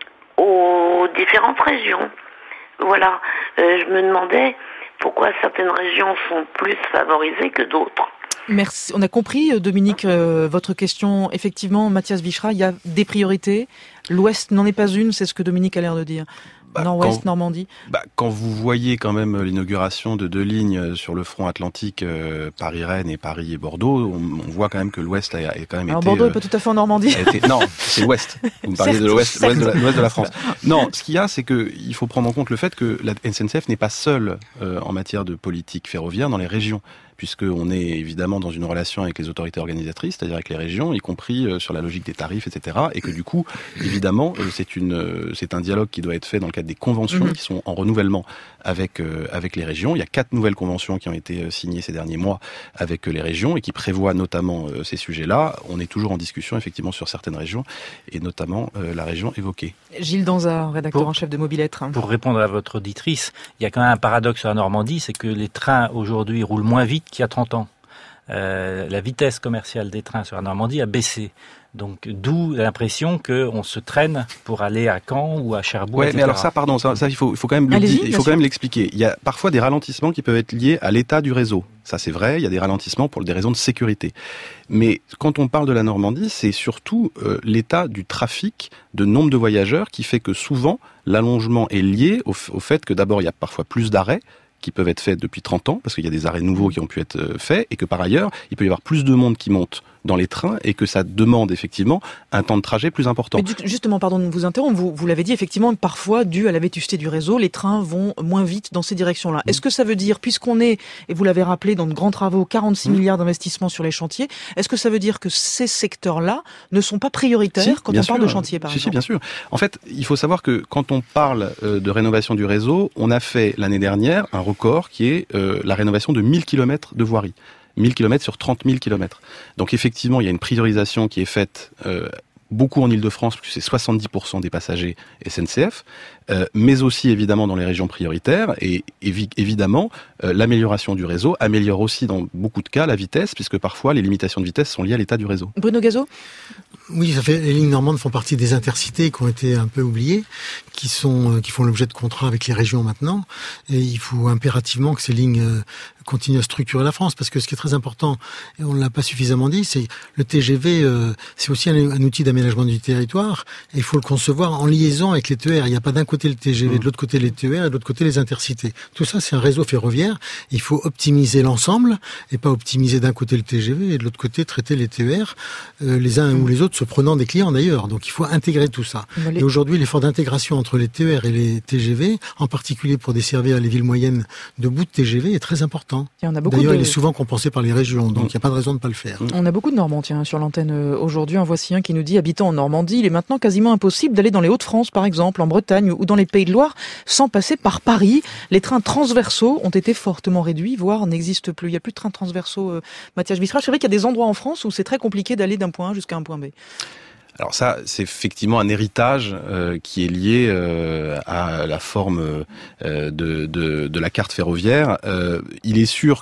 aux différentes régions. Voilà, euh, je me demandais pourquoi certaines régions sont plus favorisées que d'autres. Merci. On a compris, Dominique, euh, votre question. Effectivement, Mathias Vichra, il y a des priorités. L'Ouest n'en est pas une, c'est ce que Dominique a l'air de dire. Bah, Nord-Ouest, quand, Normandie. Bah, quand vous voyez quand même l'inauguration de deux lignes sur le front atlantique, euh, Paris-Rennes et Paris et Bordeaux, on, on voit quand même que l'Ouest a, a quand même Alors été... Bordeaux euh, n'est pas tout à fait en Normandie. Été, non, c'est l'Ouest. Vous me parliez certes, de l'Ouest, l'Ouest de, la, l'Ouest de la France. Ah. Non, ce qu'il y a, c'est que il faut prendre en compte le fait que la S N C F n'est pas seule euh, en matière de politique ferroviaire dans les régions, puisqu'on est évidemment dans une relation avec les autorités organisatrices, c'est-à-dire avec les régions, y compris euh, sur la logique des tarifs, et cetera. Et que du coup, évidemment, euh, c'est une, euh, c'est un dialogue qui doit être fait dans le cadre des conventions mmh. qui sont en renouvellement avec euh, avec les régions. Il y a quatre nouvelles conventions qui ont été euh, signées ces derniers mois avec euh, les régions et qui prévoient notamment euh, ces sujets-là. On est toujours en discussion effectivement sur certaines régions et notamment euh, la région évoquée. Gilles Danza, rédacteur pour, en chef de Mobilettre. Pour répondre à votre auditrice, il y a quand même un paradoxe sur la Normandie, c'est que les trains aujourd'hui roulent moins vite qu'il y a trente ans. Euh, la vitesse commerciale des trains sur la Normandie a baissé. Donc, d'où l'impression qu'on se traîne pour aller à Caen ou à Cherbourg. Ouais, et cetera. mais alors ça, pardon, ça, ça il faut, il faut quand même, le dire, il faut quand même l'expliquer. Il y a parfois des ralentissements qui peuvent être liés à l'état du réseau. Ça, c'est vrai. Il y a des ralentissements pour des raisons de sécurité. Mais quand on parle de la Normandie, c'est surtout euh, l'état du trafic, de nombre de voyageurs, qui fait que souvent l'allongement est lié au, au fait que d'abord il y a parfois plus d'arrêts qui peuvent être faits depuis trente ans, parce qu'il y a des arrêts nouveaux qui ont pu être faits, et que par ailleurs, il peut y avoir plus de monde qui monte dans les trains, et que ça demande effectivement un temps de trajet plus important. Mais du, justement, pardon de vous interrompre, vous, vous l'avez dit, effectivement, parfois, dû à la vétusté du réseau, les trains vont moins vite dans ces directions-là. Mmh. Est-ce que ça veut dire, puisqu'on est, et vous l'avez rappelé, dans de grands travaux, quarante-six mmh. milliards d'investissements sur les chantiers, est-ce que ça veut dire que ces secteurs-là ne sont pas prioritaires si, quand on sûr. parle de chantier, par si, exemple? Si, bien sûr. En fait, il faut savoir que quand on parle euh, de rénovation du réseau, on a fait l'année dernière un record qui est euh, la rénovation de mille kilomètres de voirie. mille kilomètres sur trente mille kilomètres. Donc effectivement, il y a une priorisation qui est faite euh, beaucoup en Île-de-France, puisque c'est soixante-dix pour cent des passagers S N C F, euh, mais aussi évidemment dans les régions prioritaires, et évi- évidemment, euh, l'amélioration du réseau améliore aussi dans beaucoup de cas la vitesse, puisque parfois les limitations de vitesse sont liées à l'état du réseau. Bruno Gazo ? Oui, ça fait, les lignes normandes font partie des intercités qui ont été un peu oubliées, qui sont, euh, qui font l'objet de contrats avec les régions maintenant, et il faut impérativement que ces lignes euh, continuent à structurer la France, parce que ce qui est très important, et on ne l'a pas suffisamment dit, c'est le T G V, euh, c'est aussi un, un outil d'aménagement du territoire, et il faut le concevoir en liaison avec les T E R. Il n'y a pas d'un côté le T G V, de l'autre côté les T E R, et de l'autre côté les intercités. Tout ça, c'est un réseau ferroviaire. Il faut optimiser l'ensemble, et pas optimiser d'un côté le T G V, et de l'autre côté traiter les T E R, euh, les uns ou les autres se prenant des clients d'ailleurs. Donc il faut intégrer tout ça. Et aujourd'hui, l'effort d'intégration entre les T E R et les T G V, en particulier pour desservir les villes moyennes de bout de T G V, est très important. Et on a beaucoup D'ailleurs, de... il est souvent compensé par les régions, donc il n'y a pas de raison de ne pas le faire. On a beaucoup de Normands, tiens, sur l'antenne aujourd'hui. En voici un qui nous dit, habitant en Normandie, il est maintenant quasiment impossible d'aller dans les Hauts-de-France, par exemple, en Bretagne ou dans les Pays de Loire, sans passer par Paris. Les trains transversaux ont été fortement réduits, voire n'existent plus. Il n'y a plus de trains transversaux. Euh, Mathias Vichra, c'est vrai qu'il y a des endroits en France où c'est très compliqué d'aller d'un point A jusqu'à un point B. Alors ça, c'est effectivement un héritage euh, qui est lié euh, à la forme euh, de, de, de la carte ferroviaire. Euh, il est sûr que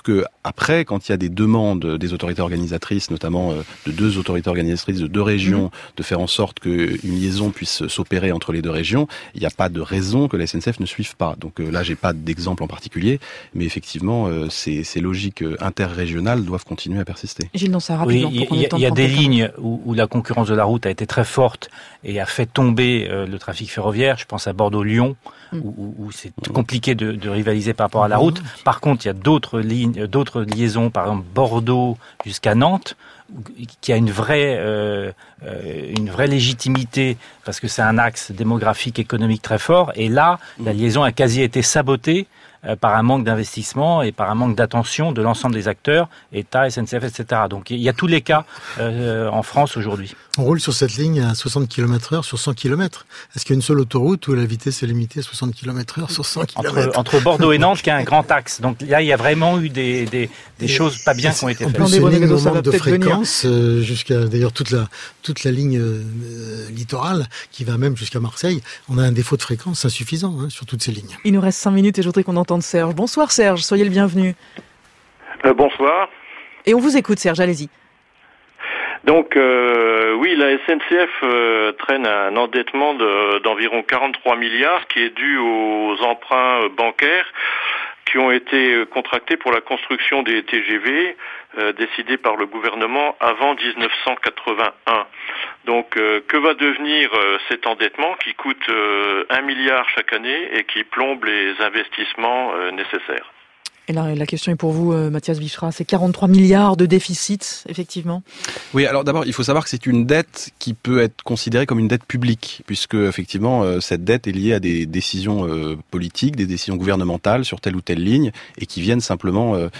Après, quand il y a des demandes des autorités organisatrices, notamment euh, de deux autorités organisatrices de deux régions, mmh. de faire en sorte qu'une liaison puisse s'opérer entre les deux régions, il n'y a pas de raison que la S N C F ne suive pas. Donc euh, là, j'ai pas d'exemple en particulier, mais effectivement, euh, ces, ces logiques interrégionales doivent continuer à persister. Gilles Dansart, rapidement. Oui, il y a, y a des lignes où, où la concurrence de la route a été très forte et a fait tomber euh, le trafic ferroviaire. Je pense à Bordeaux-Lyon, mmh. où, où c'est compliqué de, de rivaliser par rapport à la route. Par contre, il y a d'autres lignes, d'autres liaisons, par exemple Bordeaux jusqu'à Nantes, qui a une vraie, euh, une vraie légitimité parce que c'est un axe démographique, économique très fort. Et là, la liaison a quasi été sabotée euh, par un manque d'investissement et par un manque d'attention de l'ensemble des acteurs, État, S N C F, et cetera. Donc il y a tous les cas euh, en France aujourd'hui. On roule sur cette ligne à soixante kilomètres heure sur cent kilomètres. Est-ce qu'il y a une seule autoroute où la vitesse est limitée à soixante kilomètres heure sur cent kilomètres? Entre, entre Bordeaux et Nantes, qui est un grand axe. Donc là, il y a vraiment eu des, des, des choses pas bien qui ont été faites. En plus, c'est une ligne au manque de fréquence, euh, jusqu'à d'ailleurs toute la, toute la ligne euh, littorale, qui va même jusqu'à Marseille. On a un défaut de fréquence insuffisant hein, sur toutes ces lignes. Il nous reste cinq minutes et je voudrais qu'on entende Serge. Bonsoir Serge, soyez le bienvenu. Euh, bonsoir. Et on vous écoute Serge, allez-y. Donc euh, oui, la S N C F euh, traîne un endettement de, d'environ quarante-trois milliards qui est dû aux emprunts bancaires qui ont été contractés pour la construction des T G V euh, décidés par le gouvernement avant dix-neuf cent quatre-vingt-un. Donc euh, que va devenir euh, cet endettement qui coûte euh, un milliard chaque année et qui plombe les investissements euh, nécessaires? Et là, la question est pour vous, euh, Mathias Bichra, c'est quarante-trois milliards de déficit, effectivement. Oui, alors d'abord, il faut savoir que c'est une dette qui peut être considérée comme une dette publique, puisque effectivement, euh, cette dette est liée à des décisions euh, politiques, des décisions gouvernementales sur telle ou telle ligne, et qui viennent simplement euh,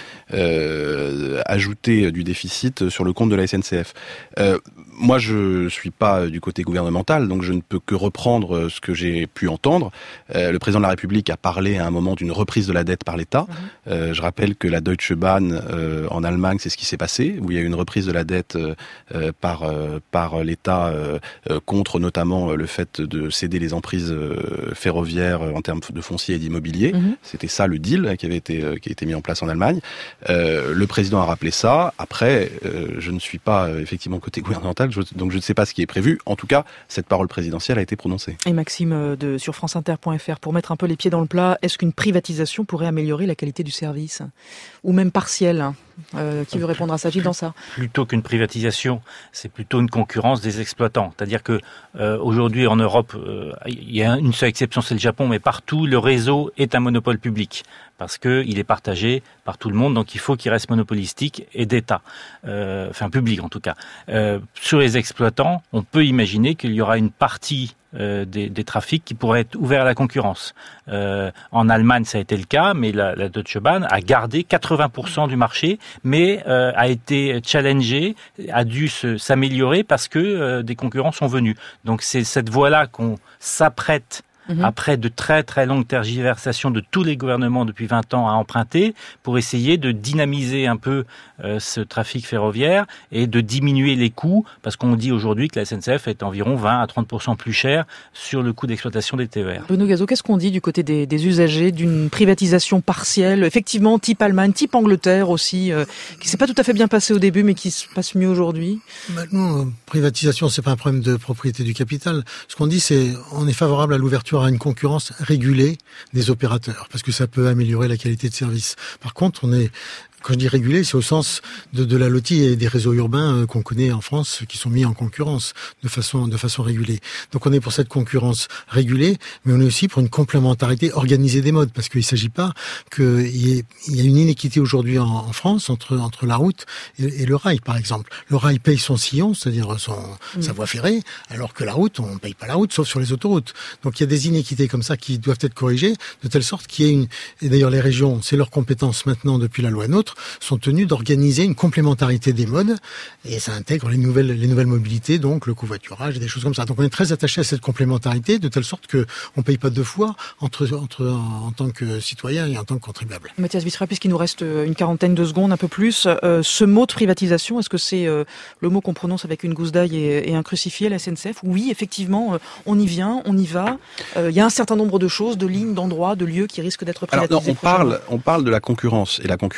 euh, ajouter du déficit sur le compte de la S N C F. Euh, moi, je suis pas du côté gouvernemental, donc je ne peux que reprendre ce que j'ai pu entendre. Euh, le président de la République a parlé à un moment d'une reprise de la dette par l'État. Mmh. Euh, je rappelle que la Deutsche Bahn euh, en Allemagne, c'est ce qui s'est passé, où il y a eu une reprise de la dette euh, par euh, par l'État euh, contre notamment le fait de céder les emprises euh, ferroviaires en termes de foncier et d'immobilier. Mmh. C'était ça le deal qui avait été euh, qui a été mis en place en Allemagne. Euh, le président a rappelé ça. Après, euh, je ne suis pas euh, effectivement côté gouvernemental, je, donc je ne sais pas ce qui est prévu. En tout cas, cette parole présidentielle a été prononcée. Et Maxime de sur franceinter point f r, pour mettre un peu les pieds dans le plat, est-ce qu'une privatisation pourrait améliorer la qualité du service, ou même partiel? Euh, qui veut répondre à ça? Gilles Dansart. Plutôt qu'une privatisation, c'est plutôt une concurrence des exploitants. C'est-à-dire que euh, aujourd'hui en Europe, euh, il y a une seule exception, c'est le Japon, mais partout le réseau est un monopole public parce que il est partagé par tout le monde, donc il faut qu'il reste monopolistique et d'État, euh, enfin public en tout cas. Euh, sur les exploitants, on peut imaginer qu'il y aura une partie Euh, des, des trafics qui pourraient être ouverts à la concurrence. Euh, en Allemagne, ça a été le cas, mais la, la Deutsche Bahn a gardé quatre-vingts pour cent du marché, mais euh, a été challengée, a dû se, s'améliorer parce que euh, des concurrents sont venus. Donc c'est cette voie-là qu'on s'apprête, mmh. après de très très longues tergiversations de tous les gouvernements depuis vingt ans, à emprunter pour essayer de dynamiser un peu euh, ce trafic ferroviaire et de diminuer les coûts, parce qu'on dit aujourd'hui que la S N C F est environ vingt à trente pour cent plus chère sur le coût d'exploitation des T E R. Benoît Gazeau, qu'est-ce qu'on dit du côté des, des usagers d'une privatisation partielle, effectivement type Allemagne, type Angleterre aussi, euh, qui s'est pas tout à fait bien passé au début, mais qui se passe mieux aujourd'hui? Maintenant, privatisation, c'est pas un problème de propriété du capital. Ce qu'on dit, c'est on est favorable à l'ouverture à une concurrence régulée des opérateurs, parce que ça peut améliorer la qualité de service. Par contre, on est Quand je dis régulé, c'est au sens de, de la L O T I et des réseaux urbains euh, qu'on connaît en France, qui sont mis en concurrence de façon de façon régulée. Donc on est pour cette concurrence régulée, mais on est aussi pour une complémentarité organisée des modes, parce qu'il ne s'agit pas qu'il y ait il y a une inéquité aujourd'hui en, en France entre entre la route et, et le rail, par exemple. Le rail paye son sillon, c'est-à-dire son mmh. sa voie ferrée, alors que la route, on ne paye pas la route, sauf sur les autoroutes. Donc il y a des inéquités comme ça qui doivent être corrigées, de telle sorte qu'il y ait une... Et d'ailleurs les régions, c'est leur compétence maintenant depuis la loi NOTRe, sont tenus d'organiser une complémentarité des modes, et ça intègre les nouvelles les nouvelles mobilités, donc le covoiturage et des choses comme ça. Donc on est très attaché à cette complémentarité, de telle sorte que on paye pas deux fois entre entre en, en tant que citoyen et en tant que contribuable. Mathias Bichra, puisqu'il nous reste une quarantaine de secondes, un peu plus, euh, ce mot de privatisation, est-ce que c'est euh, le mot qu'on prononce avec une gousse d'ail et, et un crucifix à la S N C F? Oui, effectivement, euh, on y vient, on y va. Il euh, y a un certain nombre de choses, de lignes, d'endroits, de lieux qui risquent d'être privatisés. Alors non, on parle on parle de la concurrence, et la concurrence c'est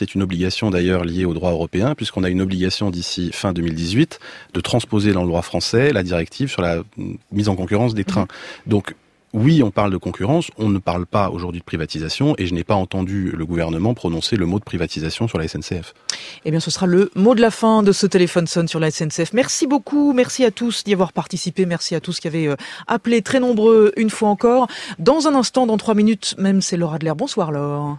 c'est une obligation d'ailleurs liée au droit européen, puisqu'on a une obligation d'ici fin deux mille dix-huit de transposer dans le droit français la directive sur la mise en concurrence des trains. Mmh. Donc, oui, on parle de concurrence, on ne parle pas aujourd'hui de privatisation, et je n'ai pas entendu le gouvernement prononcer le mot de privatisation sur la S N C F. Eh bien, ce sera le mot de la fin de ce téléphone sonne sur la S N C F. Merci beaucoup, merci à tous d'y avoir participé, merci à tous qui avaient appelé, très nombreux une fois encore. Dans un instant, dans trois minutes même, c'est Laura Adler. Bonsoir Laure.